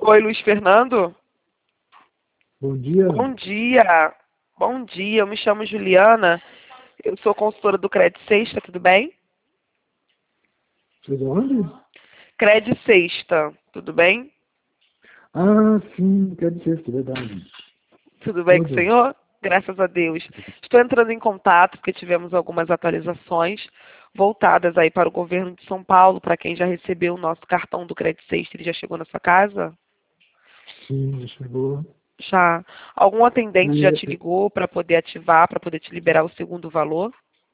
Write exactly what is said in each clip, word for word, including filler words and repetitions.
Oi, Luiz Fernando. Bom dia. Bom dia. Bom dia, eu me chamo Juliana. Eu sou consultora do Credit Sexta, tudo bem? Você é de onde? Credit Sexta, tudo bem? Ah, sim, quero dizer, é verdade. Tudo bem com o Tudo. senhor? Graças a Deus. Estou entrando em contato porque tivemos algumas atualizações voltadas aí para o governo de São Paulo, para quem já recebeu o nosso cartão do Credit Sexta, ele já chegou na sua casa? Sim, já chegou. Já. Algum atendente já te É, é, ligou para poder ativar, para poder te liberar o segundo valor?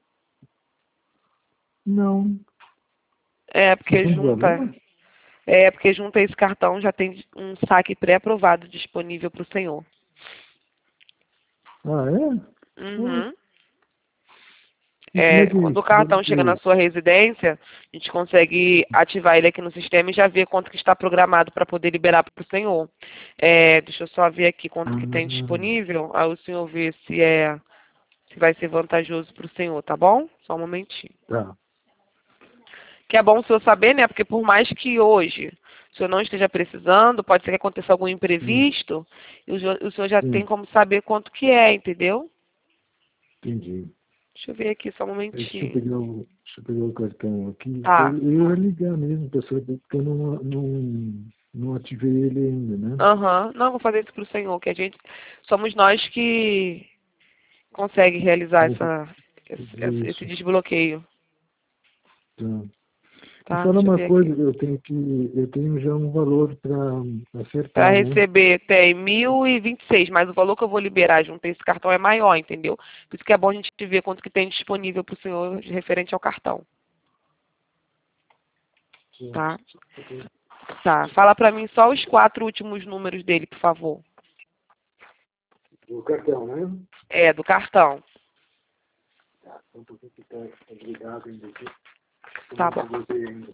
não. É, porque Segundo junta, valor? é porque junto a esse cartão já tem um saque pré-aprovado disponível para o senhor. Ah, é? Pô, Uhum. e como é É, que quando o como é que cartão chega na fez? sua residência, a gente consegue ativar ele aqui no sistema e já ver quanto que está programado para poder liberar para o senhor. É, deixa eu só ver aqui quanto que tem Ah, disponível, aí o senhor vê se é se vai ser vantajoso para o senhor, tá bom? Só um momentinho. tá. Que é bom o senhor saber, né? Porque por mais que hoje o senhor não esteja precisando, pode ser que aconteça algum Sim, imprevisto, e o senhor, o senhor já tem sim, como saber quanto que é, entendeu? entendi. Deixa eu ver aqui só um Deixa eu momentinho. pegar o, deixa eu pegar o cartão aqui. Eu Tá. eu ia ligar mesmo para saber, porque eu não, não, não ativei ele ainda, né? Aham. Não, vou fazer isso pro senhor, que a gente. Somos nós que consegue realizar Vou essa, fazer esse, esse isso. desbloqueio. Tá. Me Tá? fala Deixa eu uma ver coisa, aqui. eu tenho que, eu tenho já um valor para Para acertar, né? receber tem mil e vinte e seis, mas o valor que eu vou liberar junto a esse cartão é maior, entendeu? Por isso que é bom a gente ver quanto que tem disponível para o senhor referente ao cartão. Sim. Tá? Tá. Fala para mim só os quatro últimos números dele, por favor. O cartão, né? É, do cartão. Tá, só um pouquinho que tá tá ligado ainda aqui. Eu Tá não bom. desliguei ainda.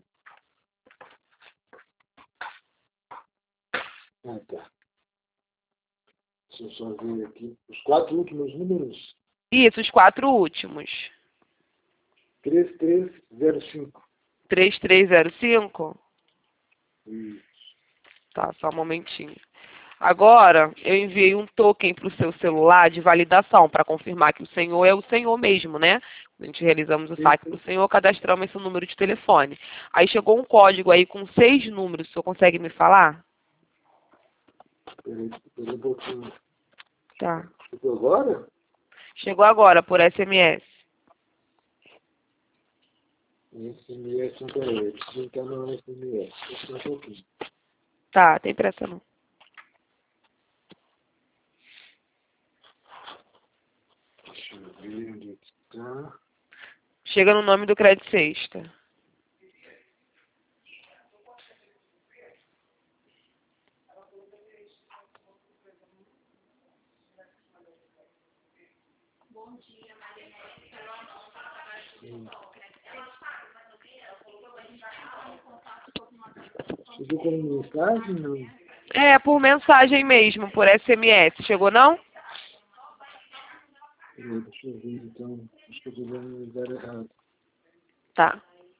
Ah, tá. Deixa eu só ver aqui. Os quatro últimos números. Isso, os quatro últimos. três três zero cinco. três três zero cinco. Isso. Tá, só um momentinho. Agora, eu enviei um token para o seu celular de validação, para confirmar que o senhor é o senhor mesmo, né? A gente realizamos o saque para o senhor, cadastramos esse número de telefone. Aí chegou um código aí com seis números, o senhor consegue me falar? Peraí, peraí um pouquinho. Tá. Chegou agora? Chegou agora, por S M S. S M S, não, peraí. Preciso entrar no S M S. Deixa eu um pouquinho. Tá, tem pressa não. Deixa eu ver onde é que está. Chega no nome do Credit Sexta. Chegou como mensagem? Não. É, por mensagem mesmo, por S M S. Chegou não? Peraí, deixa eu ver então. Acho que eu estou dando no lugar errado. Tá.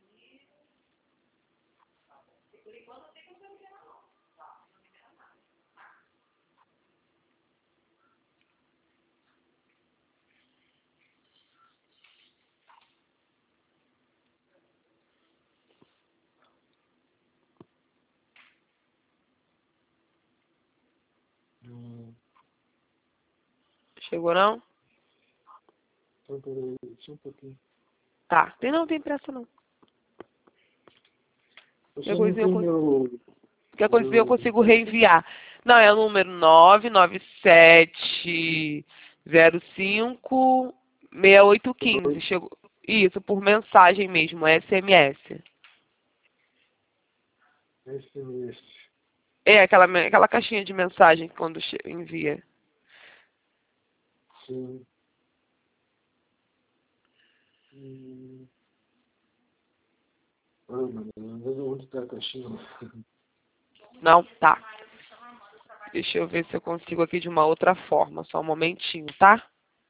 Hum, Chegou não? Então, peraí, só um pouquinho. Tá. Tem não, tem pressa não. Eu Qualquer só não coisinha eu, tenho cons- meu, qualquer coisinha eu meu consigo reenviar. Não, é o número nove nove sete zero cinco seis oito um cinco. Chegou. Isso, por mensagem mesmo, S M S. S M S. É aquela, me- aquela caixinha de mensagem quando che- envia. Sim. Hum. Ah, mano, não vejo onde está a caixinha. Não? Tá. Deixa eu ver se eu consigo aqui de uma outra forma. Só um momentinho, tá?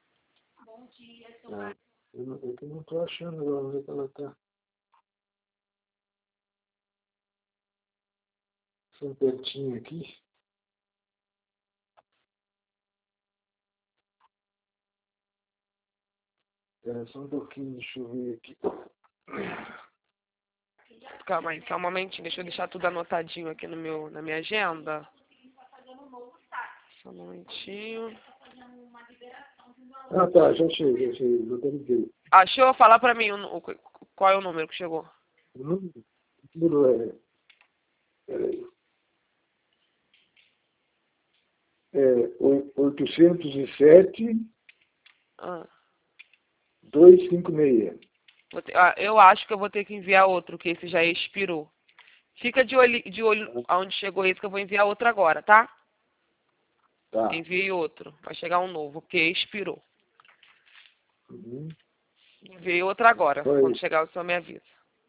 Ah, eu não, eu não tô achando agora onde é que ela tá. Só pertinho aqui. Espera só um pouquinho, deixa eu ver aqui. Calma aí, só um momentinho. Deixa eu deixar tudo anotadinho aqui no meu, na minha agenda. Só um momentinho. Ah, tá, já achei, já achei, localizei. Achou? Fala pra mim o, o, qual é o número que chegou. O número, o número é... Peraí. É oitocentos e sete, Ah, duzentos e cinquenta e seis. vou ter- ah, eu acho que eu vou ter que enviar outro, que esse já expirou. Fica de olho, de olho aonde chegou esse, que eu vou enviar outro agora, tá? Tá. Enviei outro. Vai chegar um novo, porque expirou. Uhum. Enviei outro agora. Foi. Quando chegar o senhor me avisa.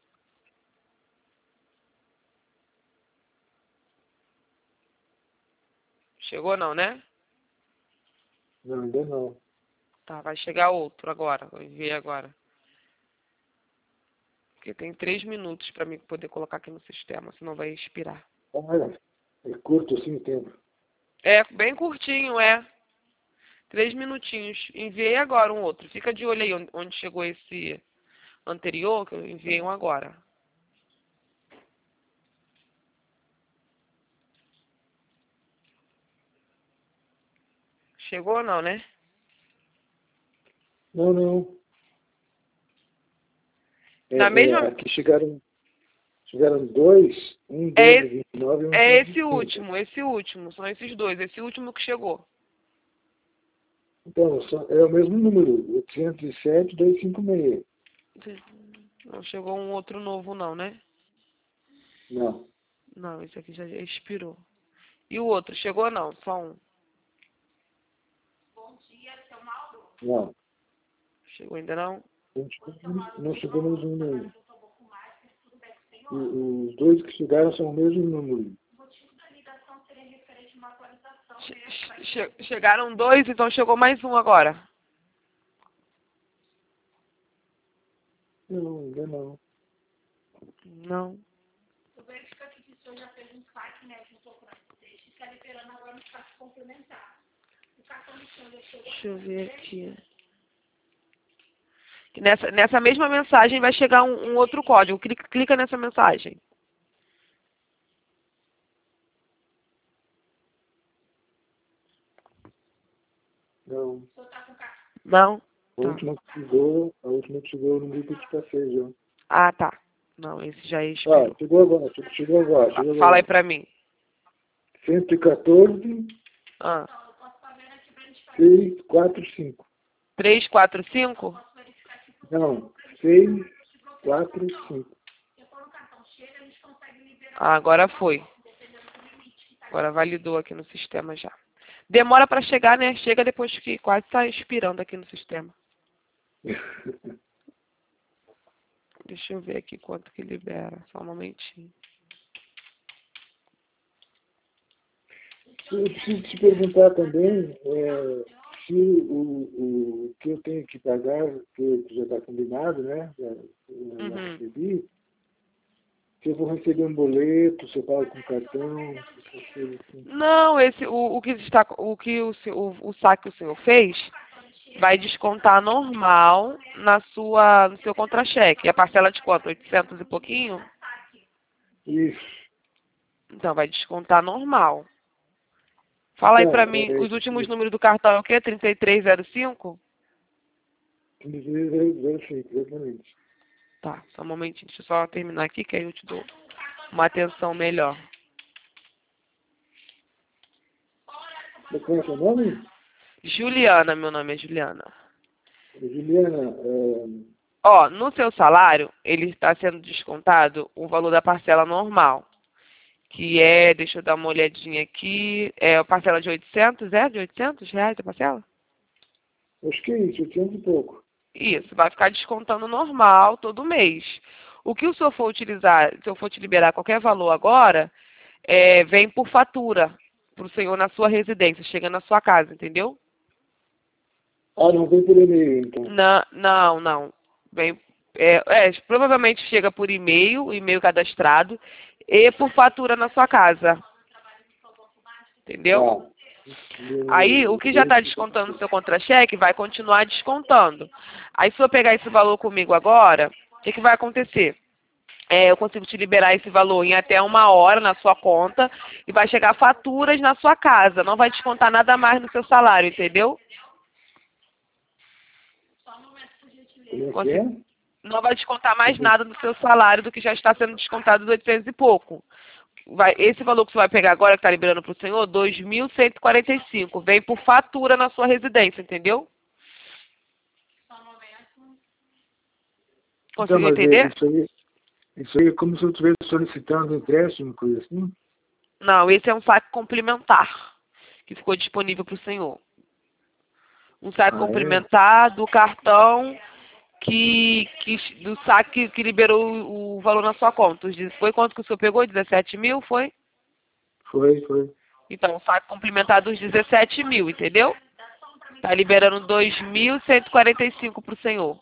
Chegou não, né? Não, ainda não. Tá, vai chegar outro agora. Eu enviei agora. Porque tem três minutos para mim poder colocar aqui no sistema, senão vai expirar. Ah, é, é curto assim o tempo. É, bem curtinho, é. Três minutinhos. Enviei agora um outro. Fica de olho aí onde- onde chegou esse anterior, que eu enviei um agora. Chegou ou não, né? Não, não. É, Na mesma... é, aqui chegaram, chegaram dois, um É doze, esse, vinte e nove e um é quinze, esse trinta. último, esse último. São esses dois. Esse último que chegou. Então, só- é o mesmo número, oitocentos e sete, duzentos e cinquenta e seis. Não chegou um outro novo não, né? Não, Não, esse aqui já expirou. E o outro, chegou ou não? Só um. não. Chegou ainda não? Não chegamos, não chegamos um número. O- Os dois que chegaram são o mesmo número. Che- che- chegaram dois, então chegou mais um agora. Não, ainda não. Não. Deixa eu ver aqui. Nessa, nessa mesma mensagem vai chegar um, um outro código. Clica, clica nessa mensagem. Não. Não? A Tá. última que chegou, a última que chegou no grupo de passei já. Ah, tá. Não, esse já Ah, expirou. chegou agora, che- chegou agora, chegou Fala aí agora. pra mim. cento e quatorze, Ah. seiscentos e quarenta e cinco. três, quatro, cinco? Não, seiscentos e quarenta e cinco. Ah, agora foi. Agora validou aqui no sistema já. Demora para chegar, né? Chega depois que quase está expirando aqui no sistema. Deixa eu ver aqui quanto que libera. Só um momentinho. Eu preciso te perguntar também é, se o, o que eu tenho que pagar, que já está combinado, né? Já, já Uhum. recebi. Se eu vou receber um boleto, se eu pago com cartão, essas coisas assim. Não, esse, o, o que está, o que o, se- o, o saque que o senhor fez vai descontar normal na sua, no seu contra-cheque. A parcela de quanto? oitocentos e pouquinho? Isso. Então, vai descontar normal. Fala aí Então, pra é, mim, é, os últimos números do cartão é o quê? trinta e três zero cinco? exatamente. Tá, só um momentinho. Deixa eu só terminar aqui, que aí eu te dou uma atenção melhor. Qual é o seu nome? Juliana, meu nome é Juliana. Juliana, é, Ó, no seu salário, ele está sendo descontado o valor da parcela normal. Que é, deixa eu dar uma olhadinha aqui, é a parcela de oitocentos, é? De oitocentos reais a parcela? acho que é isso, oitocentos e pouco. Isso, vai ficar descontando normal todo mês. O que o senhor for utilizar, se eu for te liberar qualquer valor agora, é, vem por fatura para o senhor na sua residência, chega na sua casa, entendeu? Ah, não vem por e-mail, então. Não, não, não. Vem, é, é, provavelmente chega por e-mail, e-mail cadastrado. e por fatura na sua casa. Entendeu? Tá. Aí, o que já está descontando no seu contra-cheque vai continuar descontando. Aí, se eu pegar esse valor comigo agora, o que, que vai acontecer? É, eu consigo te liberar esse valor em até uma hora na sua conta e vai chegar faturas na sua casa. Não vai descontar nada mais no seu salário, entendeu? Como é que é? Não vai descontar mais nada do seu salário do que já está sendo descontado dos oitocentos e pouco. Vai, esse valor que você vai pegar agora, que está liberando para o senhor, dois mil cento e quarenta e cinco, vem por fatura na sua residência, entendeu? Então, Conseguiu mas é- entender? isso aí, isso aí é como se eu estivesse solicitando um empréstimo, coisa assim? Não, esse é um saque complementar que ficou disponível para o senhor. Um saque Ah, é? complementar do cartão que, que do saque que liberou o, o valor na sua conta. Os de- Foi quanto que o senhor pegou? dezessete mil, foi? Foi, foi. Então, o saque complementar dos dezessete mil, entendeu? Está liberando dois mil cento e quarenta e cinco para o senhor.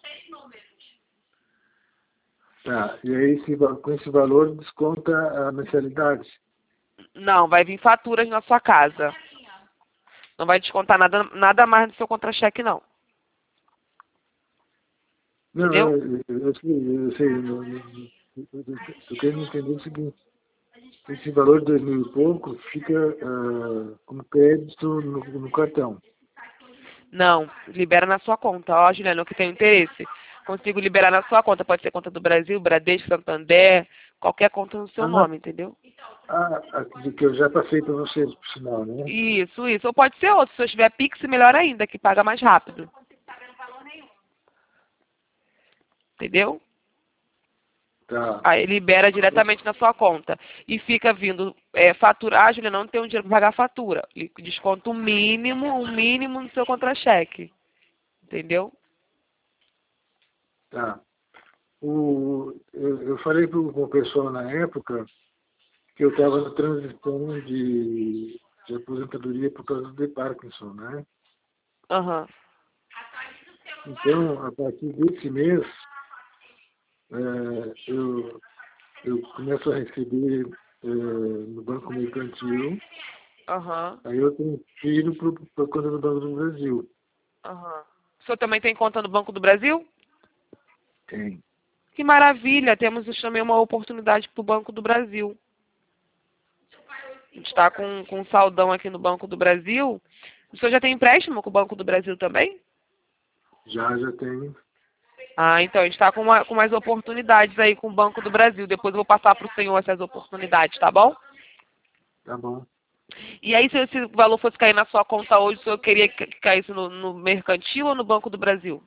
Tá. E aí, esse va- com esse valor, desconta a mensalidade? Não, vai vir faturas na sua casa. Não vai descontar nada, nada mais do seu contra-cheque, não. Não, Entendeu? eu, eu, eu sei, eu sei. Eu, eu, eu, eu quero entender o seguinte. Esse valor de dois mil e pouco fica ah, como crédito no, no cartão. Não, libera na sua conta. Ó, Juliana, eu que tenho interesse. Consigo liberar na sua conta. Pode ser conta do Brasil, Bradesco, Santander, qualquer conta no seu Ah, não. nome, entendeu? Ah, a que eu já passei para vocês, por sinal, né? Isso, isso. Ou pode ser outro. Se eu tiver Pix, melhor ainda, que paga mais rápido. Entendeu? Tá. Aí libera diretamente na sua conta. E fica vindo é, fatura. Ah, Juliana, não tenho dinheiro para pagar a fatura. E desconto o mínimo, o mínimo no seu contra-cheque. Entendeu? Tá. O, eu, eu falei pro, com o pessoal na época que eu estava na transição de, de aposentadoria por causa de Parkinson, né? Aham. Então, a partir desse mês, é, eu, eu começo a receber é, no Banco Mercantil, Aham. aí eu transfiro para a conta do Banco do Brasil. Aham. O senhor também tem conta no Banco do Brasil? Tem. Que maravilha! Temos também uma oportunidade para o Banco do Brasil. A gente está com, com um saldão aqui no Banco do Brasil. O senhor já tem empréstimo com o Banco do Brasil também? Já, já tenho. Ah, então, a gente está com, uma- com mais oportunidades aí com o Banco do Brasil. Depois eu vou passar para o senhor essas oportunidades, tá bom? Tá bom. E aí, se esse valor fosse cair na sua conta hoje, o senhor queria que que caísse no, no mercantil ou no Banco do Brasil?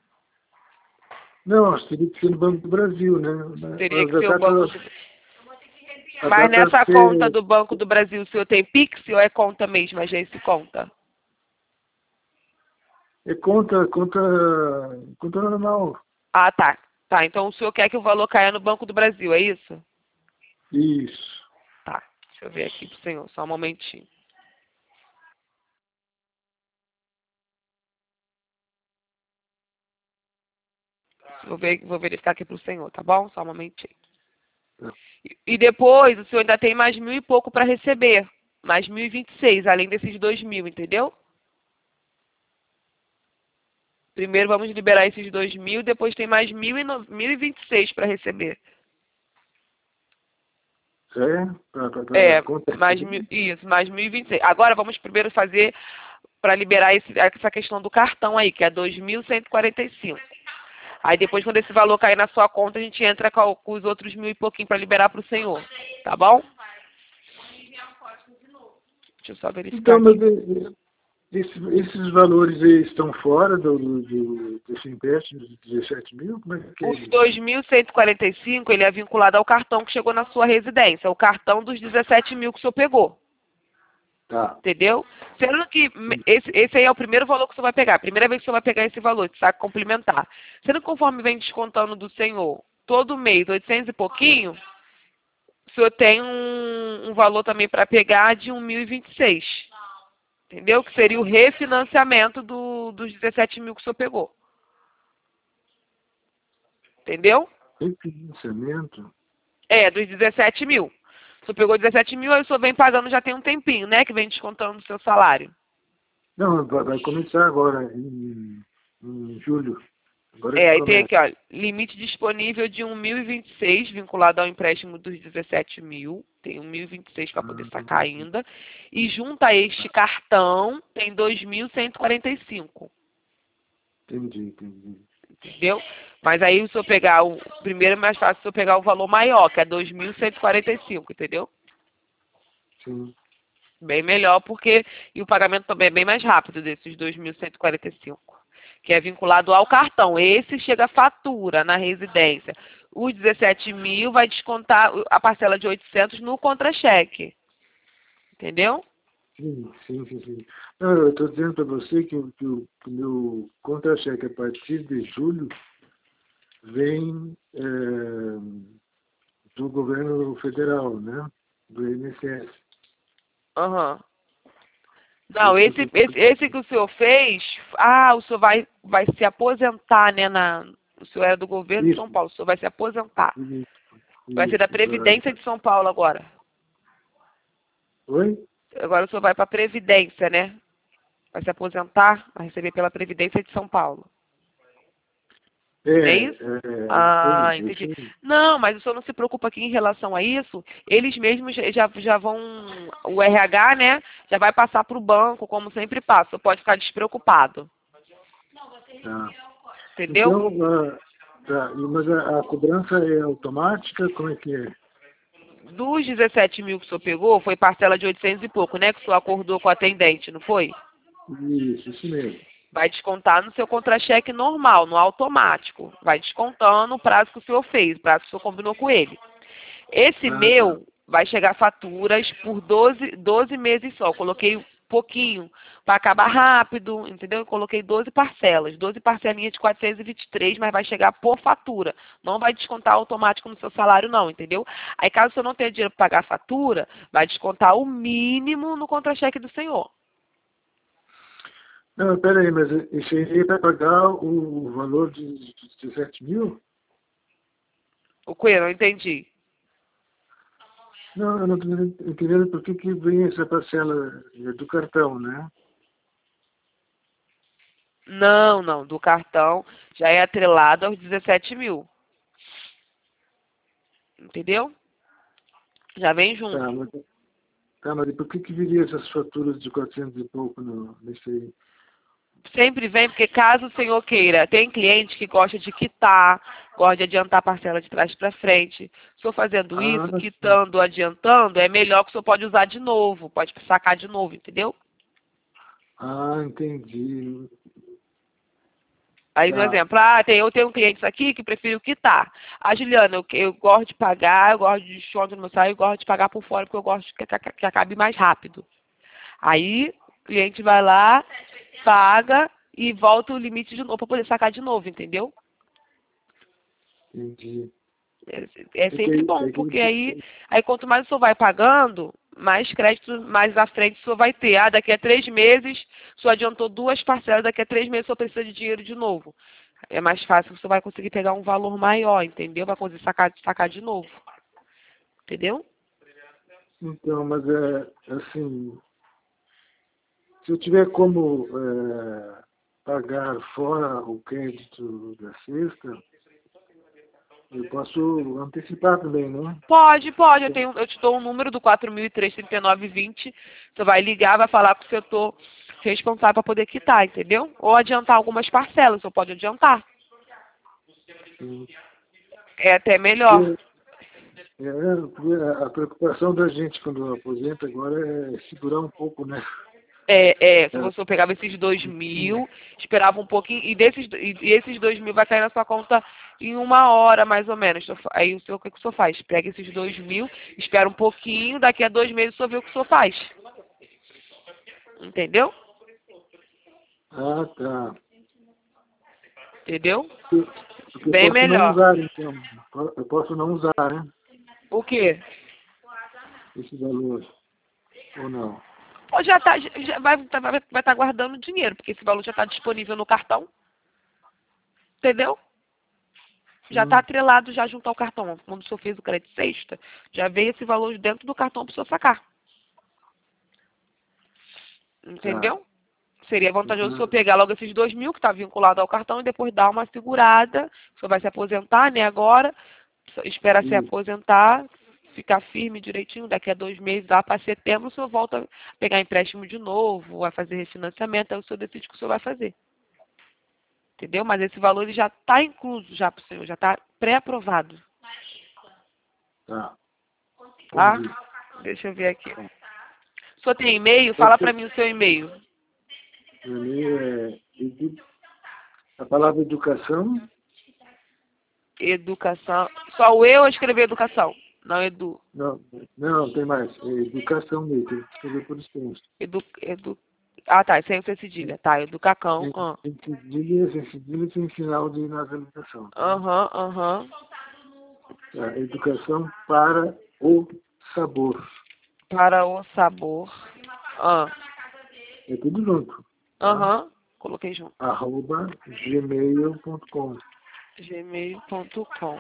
Não, acho que teria que ser no Banco do Brasil, né? Teria Mas que a ser o data, Banco do a Mas data nessa conta ser, do Banco do Brasil, o senhor tem Pix ou é conta mesmo, agência conta? é conta, conta, conta normal. Ah, tá. Tá, então o senhor quer que o valor caia no Banco do Brasil, é isso? Isso. Tá, deixa eu ver aqui pro senhor, só um momentinho. Vou, ver, vou verificar aqui pro senhor, tá bom? Só um momentinho. E, e depois, o senhor ainda tem mais mil e pouco para receber. Mais mil e vinte e seis, além desses dois mil, entendeu? Primeiro vamos liberar esses dois mil, depois tem mais mil e no- mil e vinte e seis para receber. É? Pra, pra, pra É, conta mais mil, isso, mais mil e vinte e seis. Agora vamos primeiro fazer para liberar esse, essa questão do cartão aí, que é dois mil cento e quarenta e cinco. Aí depois, quando esse valor cair na sua conta, a gente entra com, com os outros mil e pouquinho para liberar para o senhor. Tá bom? Deixa eu só verificar Então, mas aqui. eh, eh, esses, esses valores aí estão fora do, do, do, desse empréstimo de dezessete mil? Como é que é Os isso? dois mil cento e quarenta e cinco, ele é vinculado ao cartão que chegou na sua residência. O cartão dos dezessete mil que o senhor pegou. Tá. Entendeu? Sendo que me- esse, esse aí é o primeiro valor que você vai pegar. Primeira vez que você vai pegar esse valor, de saque complementar. Sendo que conforme vem descontando do senhor, todo mês, oitocentos e pouquinho, o senhor tem um, um valor também para pegar de um mil e vinte e seis. Entendeu? Que seria o refinanciamento do, dos dezessete mil que o senhor pegou. Entendeu? Refinanciamento? É, dos dezessete mil. O senhor pegou dezessete mil, aí o senhor vem pagando já tem um tempinho, né? Que vem descontando do seu salário. Não, vai vai começar agora, em, em julho. Agora É, que aí tem começa. aqui, ó, limite disponível de um mil e vinte e seis, vinculado ao empréstimo dos dezessete mil. Tem um mil e vinte e seis para poder sacar Ah, ainda. E junto a este cartão, tem dois mil cento e quarenta e cinco. entendi, entendi. Entendeu? Mas aí o senhor pegar o primeiro é mais fácil o senhor pegar o valor maior, que é dois mil cento e quarenta e cinco, entendeu? Sim. Bem melhor, porque e o pagamento também é bem mais rápido desses dois mil cento e quarenta e cinco, que é vinculado ao cartão. Esse chega a fatura na residência. Os dezessete mil vai descontar a parcela de oitocentos no contra-cheque. Entendeu? Sim, sim, sim, sim. Não, eu estou dizendo para você que, o- que, o que o meu contra-cheque a partir de julho vem é, do governo federal, né? Do I N S S. Aham. Não, Isso que eu esse, tô... esse, esse que o senhor fez, ah, o senhor vai, vai se aposentar, né? Na, o senhor era do governo de São Isso, Paulo, o senhor vai se aposentar. isso, Vai ser da isso. Previdência Da... de São Paulo agora. Oi? Agora o senhor vai para a Previdência, né? Vai se aposentar, vai receber pela Previdência de São Paulo. É, Não é isso? é, é isso aí, Ah, é isso entendi. aí. Não, mas o senhor não se preocupa aqui em relação a isso. Eles mesmos já, já já vão, o R H, né, já vai passar para o banco, como sempre passa. O senhor pode ficar despreocupado. Tá. Entendeu? Então, ah, tá. E- mas a, a cobrança é automática? Como é que é? Dos dezessete mil que o senhor pegou, foi parcela de oitocentos e pouco, né? Que o senhor acordou com o atendente, não foi? Isso, isso mesmo. Vai descontar no seu contra-cheque normal, no automático. Vai descontando o prazo que o senhor fez, o prazo que o senhor combinou com ele. Esse Ah, tá. meu vai chegar faturas por doze, doze meses só. Eu coloquei pouquinho para acabar rápido, entendeu? Eu coloquei doze parcelas, doze parcelinhas de quatrocentos e vinte e três, mas vai chegar por fatura. Não vai descontar automático no seu salário não, entendeu? Aí caso o senhor não tenha dinheiro para pagar a fatura, vai descontar o mínimo no contra-cheque do senhor. Não, peraí, mas isso aí vai pagar o valor de dezessete mil? O que? Eu não entendi. Não, eu não estou entendendo por que, que vem essa parcela eh, do cartão, né? Não, não, do cartão já é atrelado aos dezessete mil. Entendeu? Já vem Tá, junto. mas, tá, mas e por que, que viria essas faturas de quatrocentos e pouco no, nesse aí? Sempre vem, porque caso o senhor queira, tem cliente que gosta de quitar, gosta de adiantar a parcela de trás para frente. O senhor fazendo Ah, isso, sim. quitando, adiantando, é melhor que o senhor pode usar de novo, pode sacar de novo, entendeu? Ah, entendi. Aí, no Tá. exemplo, ah, tem, eu tenho clientes aqui que prefiro quitar. Ah, Juliana, eu, eu gosto de pagar, eu gosto de desconto no meu salário, eu gosto de pagar por fora, porque eu gosto que, que, que acabe mais rápido. Aí, o cliente vai lá, paga e volta o limite de novo para poder sacar de novo, entendeu? Entendi. É, é É que, sempre bom, é porque que, aí, aí quanto mais o senhor vai pagando, mais crédito mais à frente o senhor vai ter. Ah, daqui a três meses, o senhor adiantou duas parcelas, daqui a três meses o senhor precisa de dinheiro de novo. É mais fácil, o senhor vai conseguir pegar um valor maior, entendeu? Vai conseguir sacar, sacar de novo. Entendeu? então, mas é assim, se eu tiver como é, pagar fora o crédito da sexta, eu posso antecipar também, né? Pode, pode. Eu, tenho, eu te dou um número do quatro mil e três, trinta e nove, vinte. Você vai ligar, vai falar com o setor responsável para poder quitar, entendeu? Ou adiantar algumas parcelas, você pode adiantar. Sim. É até melhor. Porque, é, porque a a preocupação da gente quando aposenta agora é segurar um pouco, né? É, é, se É, você pegava esses dois mil, esperava um pouquinho, e, desses, e, e esses dois mil vai cair na sua conta em uma hora, mais ou menos. Aí o, senhor, o que, que o senhor faz? Pega esses dois mil, espera um pouquinho, daqui a dois meses o senhor vê o que o senhor faz. Entendeu? ah, tá. Entendeu? Porque eu Bem posso não melhor. usar, então. Eu posso não usar, né? O quê? Esse valor. Ou não? Ou já, tá, já vai estar vai, vai tá guardando dinheiro, porque esse valor já está disponível no cartão. Entendeu? já está atrelado já junto ao cartão. Quando o senhor fez o crédito sexta, já veio esse valor dentro do cartão para o senhor sacar. Entendeu? Tá. Seria vantajoso uhum. o senhor pegar logo esses dois mil que está vinculado ao cartão e depois dar uma segurada. O senhor vai se aposentar, né, agora. Espera uhum. se aposentar, ficar firme direitinho. Daqui a dois meses, lá para setembro, o senhor volta a pegar empréstimo de novo, vai fazer refinanciamento, aí o senhor decide o que o senhor vai fazer. Entendeu? Mas esse valor ele já está incluso já para o senhor, já está pré-aprovado. Tá. Tá? Deixa eu ver aqui. O senhor tem e-mail? Fala para mim o seu e-mail. O e-mail é a palavra educação. Educação. Só o eu escrever educação, não edu. Não, não, tem mais. É educação mesmo, tem que escrever por extenso. Edu, edu, ah, tá, sem ser cedilha. Tá, educacão. Sem, ah. sem cedilha, sem cedilha, sem sinal de nasalização. Aham, tá? aham. Uhum, uhum. Tá, educação para o sabor. Para o sabor. Ah. É tudo junto. Aham, tá? Uhum. Coloquei junto. Arroba gmail ponto com. gmail ponto com.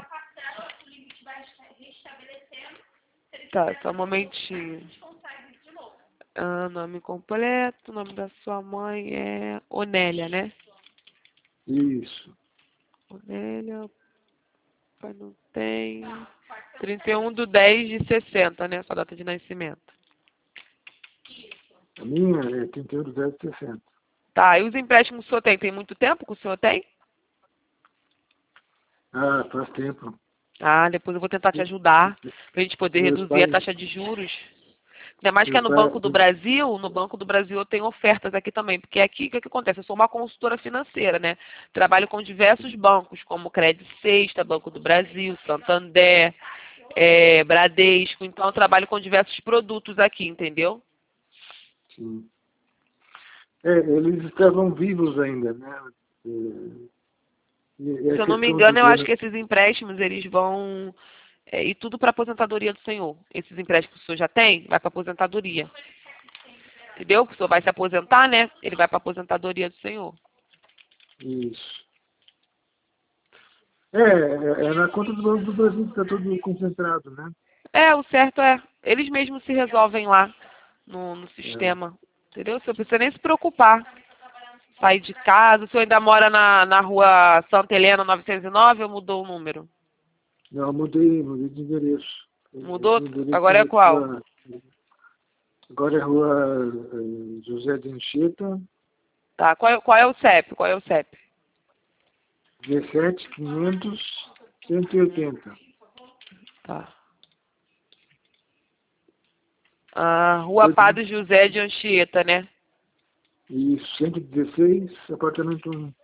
Tá, só um momentinho. Ah, nome completo, o nome da sua mãe é Onélia, né? Isso. Onélia, pai não tem. trinta e um de dez de sessenta, né? Sua data de nascimento. A minha é trinta e um de dez de sessenta. Tá, e os empréstimos que o senhor tem? Tem muito tempo que o senhor tem? Ah, faz tempo. Ah, depois eu vou tentar te ajudar, para a gente poder Meus reduzir pais... a taxa de juros. Ainda mais que é no pai... Banco do Brasil, no Banco do Brasil eu tenho ofertas aqui também, porque aqui o que, que acontece? Eu sou uma consultora financeira, né? Trabalho com diversos bancos, como Crédito Sexta, Banco do Brasil, Santander, é, Bradesco, então eu trabalho com diversos produtos aqui, entendeu? Sim. É, eles estavam vivos ainda, né? É... Se eu não me engano, eu acho que esses empréstimos, eles vão é, ir tudo para a aposentadoria do senhor. Esses empréstimos que o senhor já tem, vai para a aposentadoria. Entendeu? O senhor vai se aposentar, né? Ele vai para a aposentadoria do senhor. Isso. É, é, é na conta do Banco do Brasil que está tudo concentrado, né? É, o certo é, eles mesmos se resolvem lá no, no sistema. É. Entendeu? O senhor precisa nem se preocupar. Sair de casa, o senhor ainda mora na, na rua Santa Helena novecentos e nove ou mudou o número? Não, mudei, mudei de endereço. Mudou? Agora é qual? Rua, agora é rua José de Anchieta. Tá, qual é, qual é o C E P? Qual é o C E P? dezessete, quinhentos, cento e oitenta. Tá. Ah, rua Padre José de Anchieta, né? Isso, cento e dezesseis, apartamento um.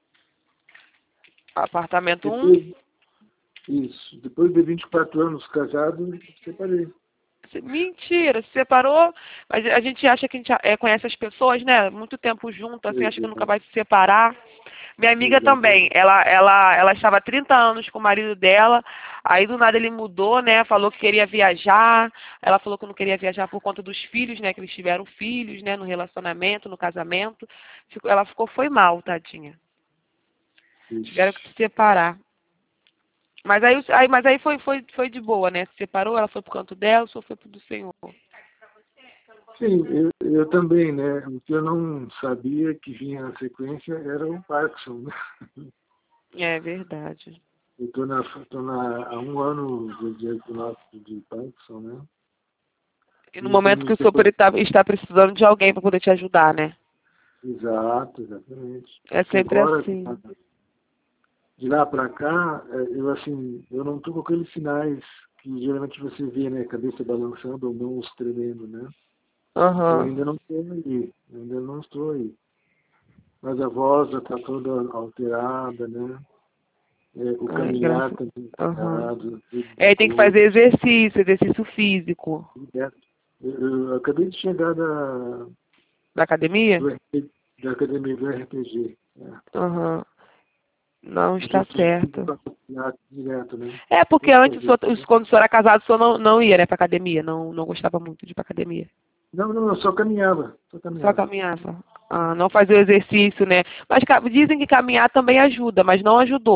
Apartamento depois, um? Isso. Depois de vinte e quatro anos casado, separei. Mentira, se separou, mas a gente acha que a gente é, conhece as pessoas, né? Muito tempo junto, assim, acha que nunca vai se separar. Minha amiga também, ela, ela, ela estava há trinta anos com o marido dela, aí do nada ele mudou, né? Falou que queria viajar, ela falou que não queria viajar por conta dos filhos, né? Que eles tiveram filhos, né? No relacionamento, no casamento. Ficou, ela ficou, foi mal, tadinha. Tiveram que se separar. Mas aí, aí, mas aí foi, foi, foi de boa, né? Se separou, ela foi pro canto dela, o senhor foi pro do senhor. Sim, eu, eu também, né? O que eu não sabia que vinha na sequência era o Parkinson, né? É verdade. Eu estou na, tô na, há um ano de diagnóstico de Parkinson, né? E no e momento que o senhor está, está precisando de alguém para poder te ajudar, né? Exato, exatamente. É sempre Agora, assim. De lá para cá, eu assim, eu não estou com aqueles sinais que geralmente você vê, né? Cabeça balançando ou mãos tremendo, né? Uhum. Eu ainda não estou aí, eu ainda não estou aí. Mas a voz já está toda alterada, né? É, o caminhar está alterado. Uhum. É, tem que fazer exercício, exercício físico. Eu, eu acabei de chegar da... Da academia? Do, da academia do R P G. É. Uhum. Não está certo. Direto, né? É, porque antes, quando o senhor era casado, o senhor não, não ia, né, para academia, não, não gostava muito de ir para academia. Não, não, eu só caminhava. Só caminhava. Só caminhava. Ah, não fazia o exercício, né? Mas dizem que caminhar também ajuda, mas não ajudou.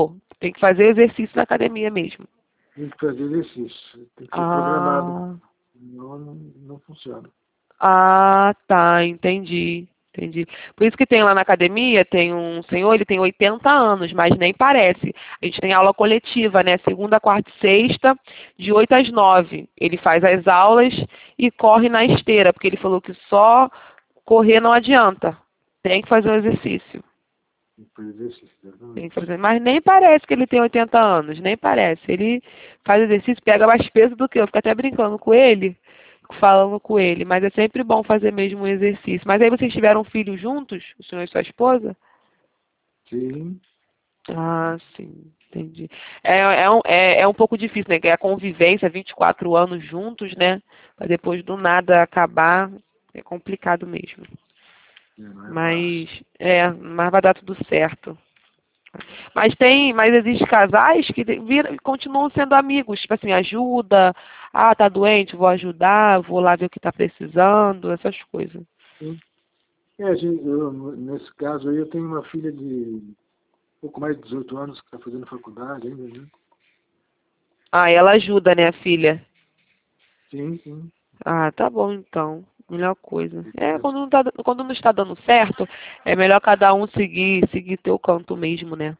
Tem que fazer exercício na academia mesmo. Tem que fazer exercício. Tem que ser Ah, programado. Não, não, não funciona. ah, tá, entendi. Entendi. Por isso que tem lá na academia, tem um senhor, ele tem oitenta anos, mas nem parece. A gente tem aula coletiva, né? Segunda, quarta e sexta, de oito às nove. Ele faz as aulas e corre na esteira, porque ele falou que só correr não adianta. Tem que fazer um exercício. Tem que fazer exercício, exatamente. Tem que fazer. Mas nem parece que ele tem oitenta anos, nem parece. Ele faz exercício, pega mais peso do que eu. Fico até brincando com ele, falando com ele. Mas é sempre bom fazer mesmo um exercício. Mas aí vocês tiveram filhos juntos, o senhor e sua esposa? Sim. Ah, sim, entendi. É, é, um, é, é um pouco difícil, né? Que é a convivência, vinte e quatro anos juntos, né? Para depois do nada acabar, é complicado mesmo. É, não é Mas, fácil. é, mas vai dar tudo certo. Mas tem, mas existem casais que vira, continuam sendo amigos, tipo assim, ajuda, ah, tá doente, vou ajudar, vou lá ver o que tá precisando, essas coisas. Sim. É, gente, eu, nesse caso aí, eu tenho uma filha de pouco mais de dezoito anos que está fazendo faculdade ainda, né? Ah, ela ajuda, né, a filha? Sim, sim. Ah, tá bom então. Melhor coisa. É, quando não, tá, quando não está dando certo, é melhor cada um seguir, seguir teu canto mesmo, né?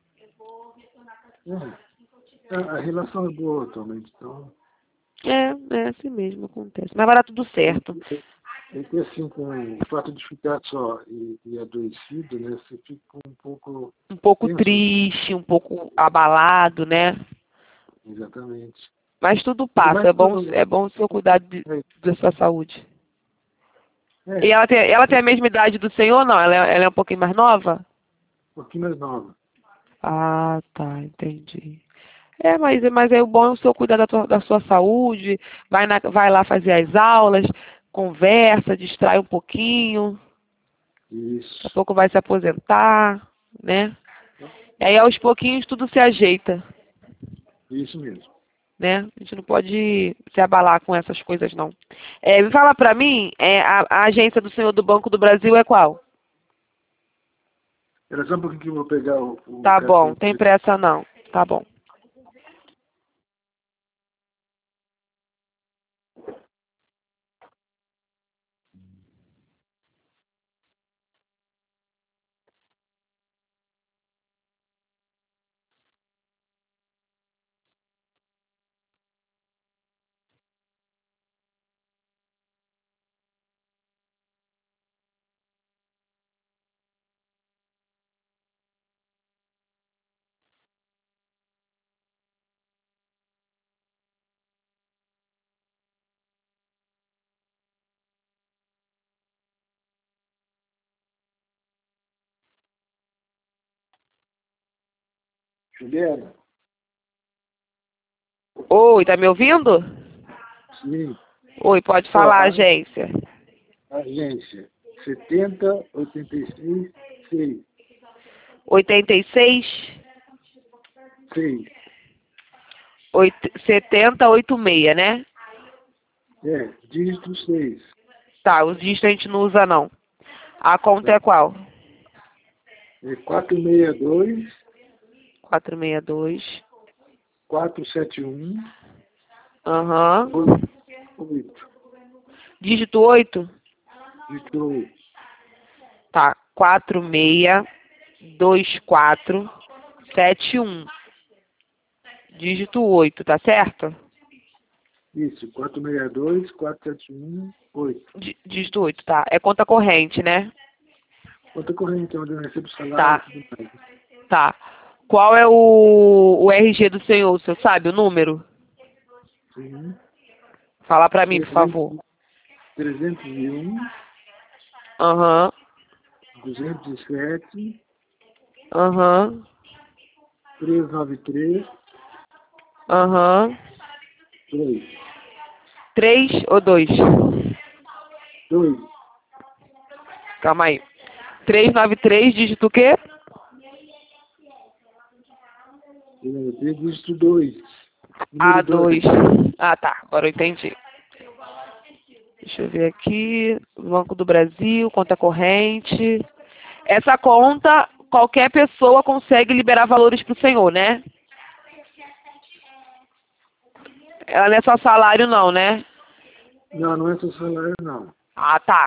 É, a, a relação é boa atualmente, então. É, é assim mesmo, acontece. Mas vai dar tudo certo. É que assim, com o fato de ficar só e, e adoecido, né, você fica um pouco Um pouco tenso. triste, um pouco abalado, né? Exatamente. Mas tudo Por passa. mais É que bom, eu, é bom o seu cuidar de, é, da sua saúde. é, E ela tem, ela tem um a mesma idade do senhor, não? Ela é, ela é um pouquinho mais nova? pouquinho mais nova. Ah, tá, entendi. É, mas, mas é o bom é o senhor cuidar da, tua- da sua saúde, vai, na, vai lá fazer as aulas, conversa, distrai um pouquinho, daqui a Isso. pouco vai se aposentar, né? E aí aos pouquinhos tudo se ajeita, Isso mesmo. né? A gente não pode se abalar com essas coisas, não. É, me fala pra mim, é, a, a agência do senhor do Banco do Brasil é qual? Era só um pouquinho que eu vou pegar o, o Tá bom, cartão. tem pressa não. Tá bom. Juliana? Oi, tá me ouvindo? Sim. Oi, pode Ó, falar, a agência. agência setenta, oitenta e seis, seis. oitenta e seis, seis. setenta, oitenta e seis, né? É, dígito seis. Tá, os dígitos a gente não usa não. A conta Tá. é qual? É quatro seis dois, quatrocentos e sessenta e dois. quatro sete um, Aham. oito. Dígito oito? Dígito oito. Tá. quatro seis dois quatro sete um. Dígito oito, tá certo? Isso, quatro seis dois, quatro sete um, oito. Dí- Dígito oito, tá. É conta corrente, né? Conta corrente, onde eu recebo salário Tá. e tudo mais. Tá. Qual é o, o R G do senhor? O senhor sabe o número? Sim. Fala pra mim, por favor. trezentos e um, Aham. duzentos e sete, Aham. trezentos e noventa e três, Aham. dois. Três ou dois? dois. Calma aí. trezentos e noventa e três, dígito o quê? Dígito dois. A Número dois. dois. Ah, tá. Agora eu entendi. Deixa eu ver aqui. Banco do Brasil, conta corrente. Essa conta, qualquer pessoa consegue liberar valores para o senhor, né? Ela não é só salário não, né? Não, não é seu salário, não. Ah, tá.